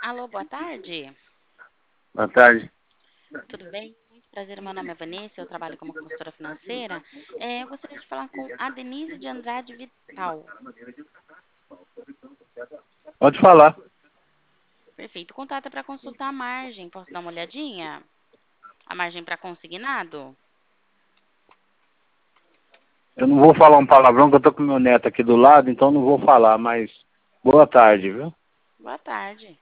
Alô, boa tarde. Boa tarde. Tudo bem? Muito prazer, meu nome é Vanessa, eu trabalho como consultora financeira. Eu gostaria de falar com a Denise de Andrade Vital. Pode falar. Perfeito. O contato é para consultar a margem. Posso dar uma olhadinha? A margem para consignado? Eu não vou falar um palavrão que eu tô com meu neto aqui do lado, então não vou falar, mas boa tarde, viu? Boa tarde.